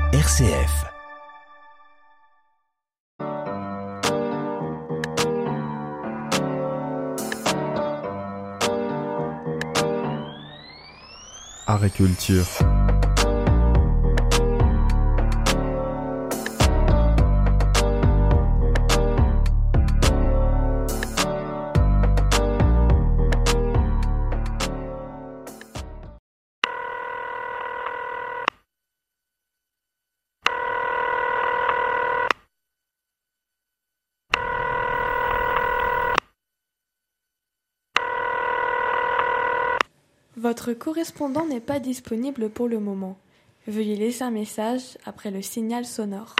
RCF. Art et culture. Votre correspondant n'est pas disponible pour le moment. Veuillez laisser un message après le signal sonore.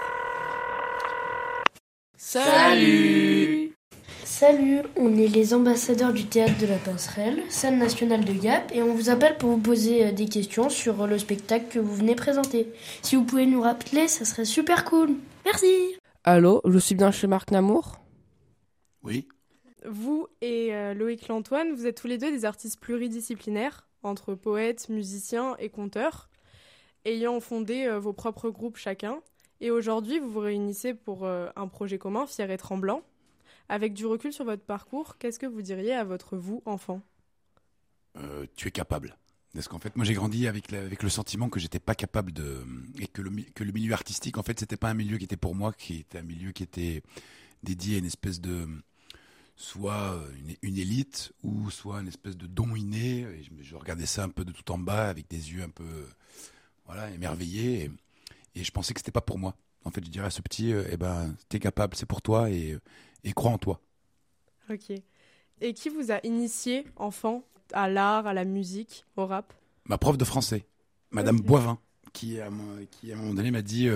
Salut! Salut, on est les ambassadeurs du théâtre de la Passerelle, scène nationale de Gap, et on vous appelle pour vous poser des questions sur le spectacle que vous venez présenter. Si vous pouvez nous rappeler, ça serait super cool. Merci! Allô, je suis bien chez Marc Namour? Oui. Vous et Loïc Lantoine, vous êtes tous les deux des artistes pluridisciplinaires, entre poètes, musiciens et conteurs, ayant fondé vos propres groupes chacun. Et aujourd'hui, vous vous réunissez pour un projet commun, Fier et Tremblant. Avec du recul sur votre parcours, qu'est-ce que vous diriez à votre vous, enfant ? Tu es capable. Parce qu'en fait, moi, j'ai grandi avec le sentiment que j'étais pas capable et que le milieu artistique, en fait, c'était pas un milieu qui était pour moi, qui était un milieu qui était dédié à une espèce de soit une élite ou soit une espèce de don inné. Et je regardais ça un peu de tout en bas avec des yeux un peu émerveillés et je pensais que c'était pas pour moi. En fait, je dirais à ce petit, t'es capable, c'est pour toi et crois en toi. Ok. Et qui vous a initié, enfant, à l'art, à la musique, au rap ? Ma prof de français, Madame Boivin, qui à un moment donné m'a dit,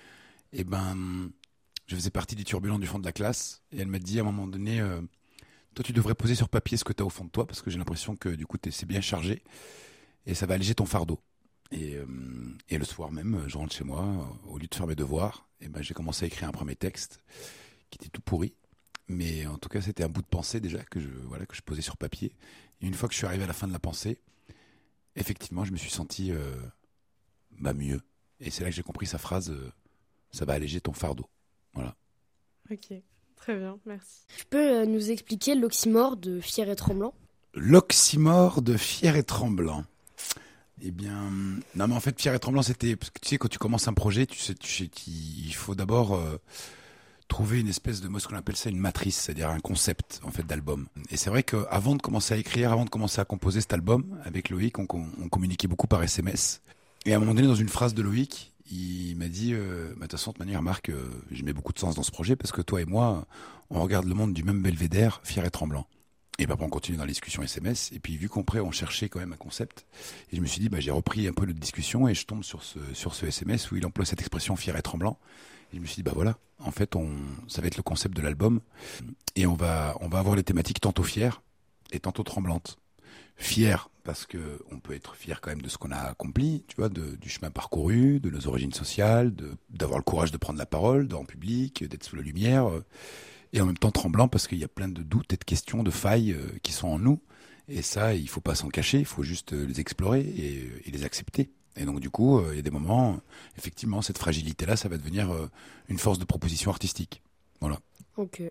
je faisais partie des turbulents du fond de la classe, et elle m'a dit à un moment donné, toi tu devrais poser sur papier ce que tu as au fond de toi, parce que j'ai l'impression que du coup c'est bien chargé, et ça va alléger ton fardeau. Et le soir même, je rentre chez moi, au lieu de faire mes devoirs, j'ai commencé à écrire un premier texte qui était tout pourri. Mais en tout cas, c'était un bout de pensée déjà que je posais sur papier. Et une fois que je suis arrivé à la fin de la pensée, effectivement, je me suis senti mieux. Et c'est là que j'ai compris sa phrase ça va alléger ton fardeau. Voilà. Ok, très bien, merci. Tu peux nous expliquer l'oxymore de Fier et Tremblant ? L'oxymore de Fier et Tremblant. Eh bien, non mais en fait, Fier et Tremblant, c'était... Parce que tu sais, quand tu commences un projet, il faut d'abord... trouver une espèce de, moi ce qu'on appelle ça une matrice, c'est-à-dire un concept en fait d'album. Et c'est vrai qu'avant de commencer à écrire, avant de commencer à composer cet album, avec Loïc, on communiquait beaucoup par SMS. Et à un moment donné, dans une phrase de Loïc, il m'a dit, de toute façon, de manière, Marc, je mets beaucoup de sens dans ce projet parce que toi et moi, on regarde le monde du même belvédère, Fier et Tremblant. Et après, on continue dans les discussions SMS. Et puis, vu qu'après, on cherchait quand même un concept. Et je me suis dit, j'ai repris un peu notre discussion et je tombe sur ce SMS où il emploie cette expression Fier et Tremblant. Et je me suis dit, voilà, en fait, ça va être le concept de l'album. Et on va avoir les thématiques tantôt fières et tantôt tremblantes. Fier, parce que on peut être fier quand même de ce qu'on a accompli, tu vois, du chemin parcouru, de nos origines sociales, d'avoir le courage de prendre la parole, en public, d'être sous la lumière. Et en même temps tremblant, parce qu'il y a plein de doutes et de questions, de failles qui sont en nous. Et ça, il faut pas s'en cacher, il faut juste les explorer et les accepter. Et donc du coup, il y a des moments, effectivement, cette fragilité-là, ça va devenir une force de proposition artistique. Voilà. Ok,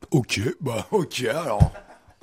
alors.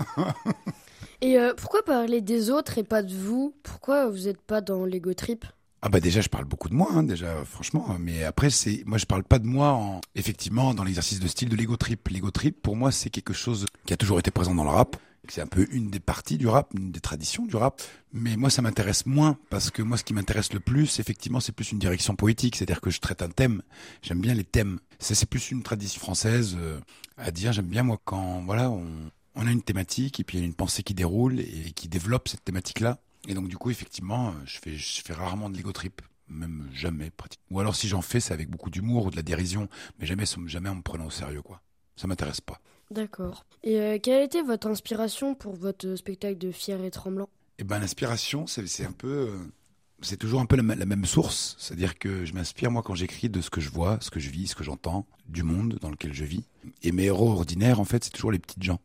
Et pourquoi parler des autres et pas de vous ? Pourquoi vous n'êtes pas dans l'ego trip ? Déjà, je parle beaucoup de moi, déjà, franchement. Mais après, moi, je parle pas de moi, effectivement, dans l'exercice de style de l'ego trip. L'ego trip, pour moi, c'est quelque chose qui a toujours été présent dans le rap. C'est un peu une des parties du rap, une des traditions du rap. Mais moi, ça m'intéresse moins parce que moi, ce qui m'intéresse le plus, effectivement, c'est plus une direction poétique. C'est-à-dire que je traite un thème. J'aime bien les thèmes. Ça, c'est plus une tradition française à dire. J'aime bien, moi, quand, voilà, on a une thématique et puis il y a une pensée qui déroule et qui développe cette thématique-là. Et donc, du coup, effectivement, je fais rarement de l'ego trip. Même jamais, pratiquement. Ou alors, si j'en fais, c'est avec beaucoup d'humour ou de la dérision. Mais jamais en me prenant au sérieux, quoi. Ça m'intéresse pas. D'accord. Et quelle était votre inspiration pour votre spectacle de Fier et Tremblant ? L'inspiration, c'est un peu... c'est toujours un peu la même source. C'est-à-dire que je m'inspire, moi, quand j'écris, de ce que je vois, ce que je vis, ce que j'entends, du monde dans lequel je vis. Et mes héros ordinaires, en fait, c'est toujours les petites gens.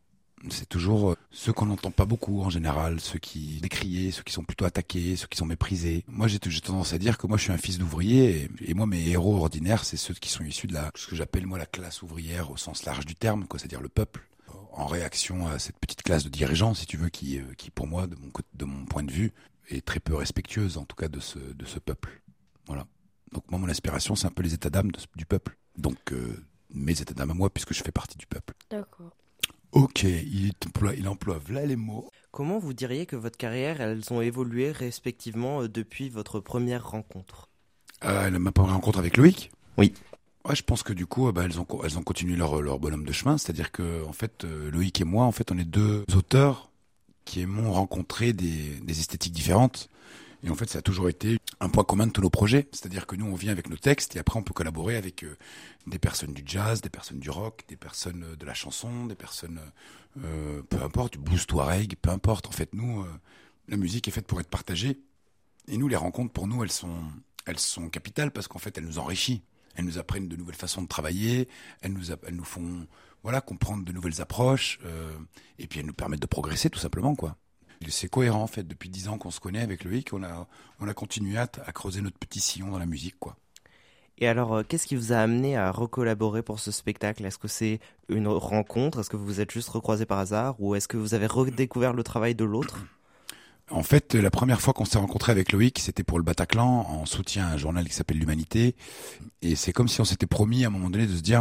C'est toujours ceux qu'on n'entend pas beaucoup en général, ceux qui décriés, ceux qui sont plutôt attaqués, ceux qui sont méprisés. Moi, j'ai tendance à dire que moi, je suis un fils d'ouvrier et moi, mes héros ordinaires, c'est ceux qui sont issus de ce que j'appelle moi la classe ouvrière au sens large du terme, quoi, c'est-à-dire le peuple. En réaction à cette petite classe de dirigeants, si tu veux, qui pour moi, de mon point de vue, est très peu respectueuse, en tout cas, de ce peuple. Voilà. Donc moi, mon inspiration, c'est un peu les états d'âme du peuple. Donc mes états d'âme à moi, puisque je fais partie du peuple. D'accord. Ok, il emploie là les mots. Comment vous diriez que votre carrière, elles ont évolué respectivement depuis votre première rencontre? Ma première rencontre avec Loïc? Oui. Ouais, je pense que du coup, elles ont continué leur bonhomme de chemin. C'est-à-dire que, en fait, Loïc et moi, en fait, on est deux auteurs qui aimons rencontrer des esthétiques différentes. Et en fait, ça a toujours été un point commun de tous nos projets. C'est-à-dire que nous, on vient avec nos textes et après, on peut collaborer avec des personnes du jazz, des personnes du rock, des personnes de la chanson, des personnes, peu importe, du blues touareg, peu importe. En fait, nous, la musique est faite pour être partagée. Et nous, les rencontres, pour nous, elles sont capitales parce qu'en fait, elles nous enrichissent. Elles nous apprennent de nouvelles façons de travailler. Elles nous font, comprendre de nouvelles approches. Et puis, elles nous permettent de progresser, tout simplement, quoi. C'est cohérent en fait, depuis 10 ans qu'on se connaît avec Loïc, on a continué à creuser notre petit sillon dans la musique, quoi. Et alors, qu'est-ce qui vous a amené à recollaborer pour ce spectacle? Est-ce que c'est une rencontre? Est-ce que vous vous êtes juste recroisés par hasard? Ou est-ce que vous avez redécouvert le travail de l'autre? En fait, la première fois qu'on s'est rencontré avec Loïc, c'était pour le Bataclan, en soutien à un journal qui s'appelle L'Humanité. Et c'est comme si on s'était promis à un moment donné de se dire,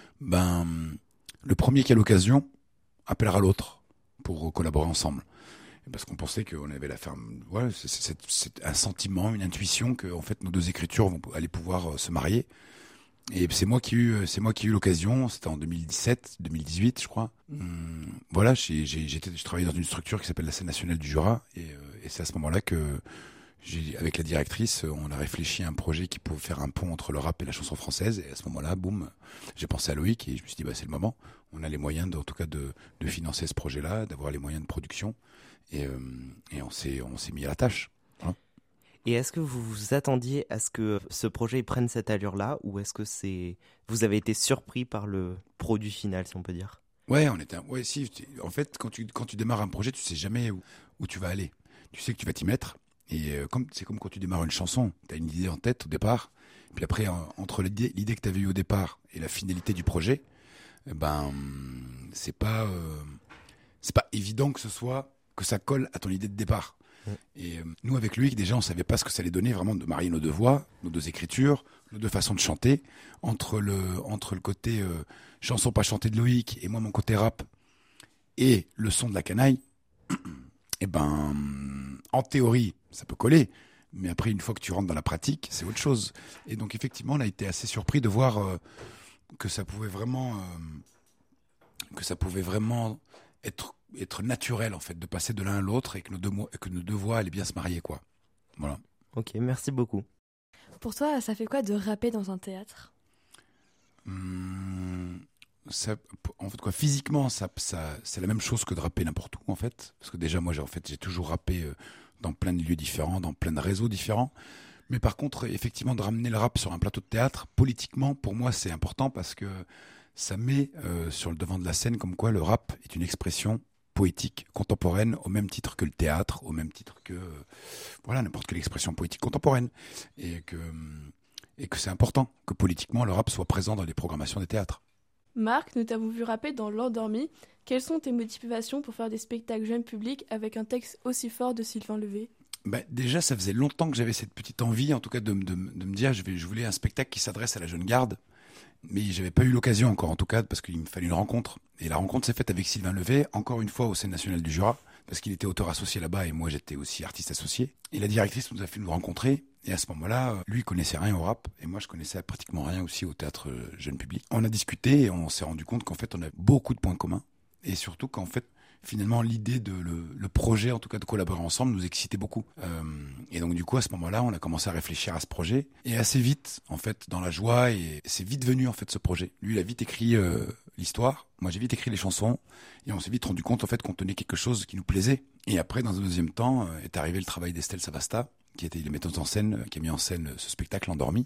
le premier qui a l'occasion appellera l'autre pour collaborer ensemble. Parce qu'on pensait qu'on avait la ferme. Voilà, c'est un sentiment, une intuition que en fait nos deux écritures allaient pouvoir se marier. Et c'est moi qui ai eu l'occasion. C'était en 2017, 2018, je crois. Voilà, je travaillais dans une structure qui s'appelle la Scène nationale du Jura, et c'est à ce moment-là que avec la directrice, on a réfléchi à un projet qui pouvait faire un pont entre le rap et la chanson française. Et à ce moment-là, boum, j'ai pensé à Loïc et je me suis dit c'est le moment. On a les moyens en tout cas de financer ce projet-là, d'avoir les moyens de production. Et on s'est mis à la tâche. Hein. Et est-ce que vous vous attendiez à ce que ce projet prenne cette allure-là, ou est-ce que vous avez été surpris par le produit final, si on peut dire? Ouais, si. En fait, quand tu démarres un projet, tu sais jamais où tu vas aller. Tu sais que tu vas t'y mettre. Et c'est comme quand tu démarres une chanson. Tu as une idée en tête au départ. Puis après, entre l'idée que tu avais eue au départ et la finalité du projet, c'est pas évident que ça colle à ton idée de départ. Et nous, avec Loïc, déjà, on savait pas ce que ça allait donner vraiment de marier nos deux voix, nos deux écritures, nos deux façons de chanter, entre le côté chanson pas chantée de Loïc et moi mon côté rap et le son de la canaille. Et en théorie, ça peut coller, mais après, une fois que tu rentres dans la pratique, c'est autre chose. Et donc, effectivement, on a été assez surpris de voir que ça pouvait vraiment être naturel en fait de passer de l'un à l'autre et que nos deux voix allaient bien se marier, quoi. Voilà. Ok, merci beaucoup. Pour toi, ça fait quoi de rapper dans un théâtre? En fait, quoi, physiquement, ça c'est la même chose que de rapper n'importe où, en fait. Parce que déjà, moi, j'ai toujours rappé dans plein de lieux différents, dans plein de réseaux différents. Mais par contre, effectivement, de ramener le rap sur un plateau de théâtre, politiquement, pour moi, c'est important parce que ça met sur le devant de la scène comme quoi le rap est une expression poétique contemporaine au même titre que le théâtre, au même titre que n'importe quelle expression poétique contemporaine, et que c'est important que politiquement le rap soit présent dans les programmations des théâtres. Marc, nous t'avons vu rapper dans L'Endormi. Quelles sont tes motivations pour faire des spectacles jeunes publics avec un texte aussi fort de Sylvain Levé? Déjà, ça faisait longtemps que j'avais cette petite envie, en tout cas, de me dire je voulais un spectacle qui s'adresse à la jeune garde. Mais j'avais pas eu l'occasion encore, en tout cas, parce qu'il me fallait une rencontre. Et la rencontre s'est faite avec Sylvain Levé, encore une fois au Scène nationale du Jura, parce qu'il était auteur associé là-bas et moi j'étais aussi artiste associé. Et la directrice nous a fait nous rencontrer. Et à ce moment-là, lui il connaissait rien au rap et moi je connaissais pratiquement rien aussi au théâtre jeune public. On a discuté et on s'est rendu compte qu'en fait on a beaucoup de points communs et surtout qu'en fait finalement l'idée le projet en tout cas de collaborer ensemble nous excitait beaucoup. Et donc du coup à ce moment-là on a commencé à réfléchir à ce projet et assez vite en fait dans la joie et c'est vite venu en fait ce projet. Lui il a vite écrit l'histoire, moi j'ai vite écrit les chansons et on s'est vite rendu compte en fait qu'on tenait quelque chose qui nous plaisait. Et après dans un deuxième temps est arrivé le travail d'Estelle Savasta qui était la metteuse en scène qui a mis en scène ce spectacle Endormi.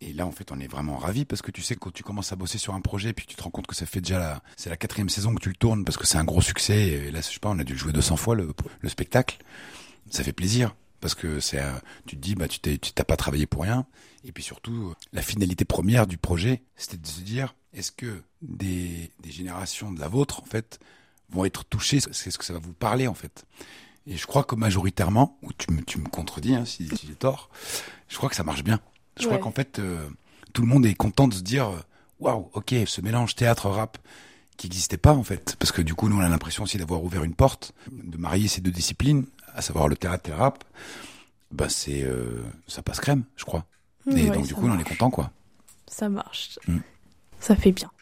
Et là, en fait, on est vraiment ravis parce que tu sais, quand tu commences à bosser sur un projet, puis tu te rends compte que ça fait déjà c'est la 4e saison que tu le tournes parce que c'est un gros succès. Et là, je sais pas, on a dû le jouer 200 fois le spectacle. Ça fait plaisir parce que tu te dis, tu t'as pas travaillé pour rien. Et puis surtout, la finalité première du projet, c'était de se dire, est-ce que des générations de la vôtre, en fait, vont être touchées? Est-ce que ça va vous parler, en fait? Et je crois que majoritairement, ou tu me contredis si j'ai tort, je crois que ça marche bien. Je crois qu'en fait, tout le monde est content de se dire, waouh, ok, ce mélange théâtre-rap qui n'existait pas, en fait. Parce que du coup, nous, on a l'impression aussi d'avoir ouvert une porte, de marier ces 2 disciplines, à savoir le théâtre et le rap. Ça passe crème, je crois. Et donc, du coup, on en est content, quoi. Ça marche. Ça fait bien.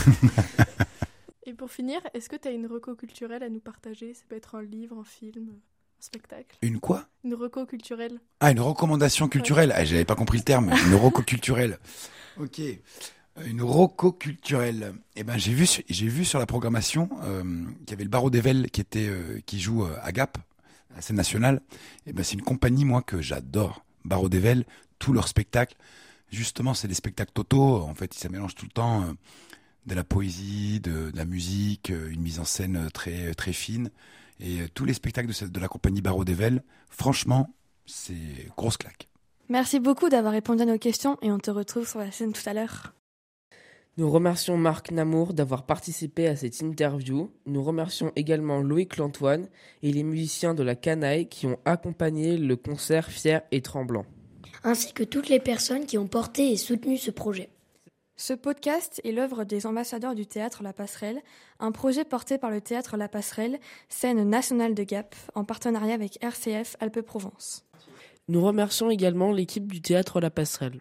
Et pour finir, est-ce que tu as une reco culturelle à nous partager? Ça peut être un livre, un film, un spectacle. Une quoi? Une reco culturelle. Ah, une recommandation culturelle. Ah, j'avais pas compris le terme. Une reco culturelle. Ok. Une reco culturelle. Eh ben, j'ai vu sur la programmation qu'il y avait le Barreau d'Evel qui joue à Gap, à la scène nationale. Eh ben, c'est une compagnie, moi, que j'adore. Barreau d'Evel, tous leurs spectacles. Justement, c'est des spectacles totaux. En fait, ça mélange tout le temps de la poésie, de la musique, une mise en scène très, très fine. Et tous les spectacles de la compagnie Barreau d'Evel, franchement, c'est grosse claque. Merci beaucoup d'avoir répondu à nos questions et on te retrouve sur la scène tout à l'heure. Nous remercions Marc Namour d'avoir participé à cette interview. Nous remercions également Loïc Lantoine et les musiciens de la Canaille qui ont accompagné le concert Fier et Tremblant. Ainsi que toutes les personnes qui ont porté et soutenu ce projet. Ce podcast est l'œuvre des ambassadeurs du théâtre La Passerelle, un projet porté par le théâtre La Passerelle, scène nationale de Gap, en partenariat avec RCF Alpes-Provence. Nous remercions également l'équipe du théâtre La Passerelle.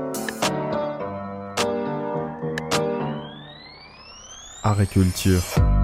Art et culture.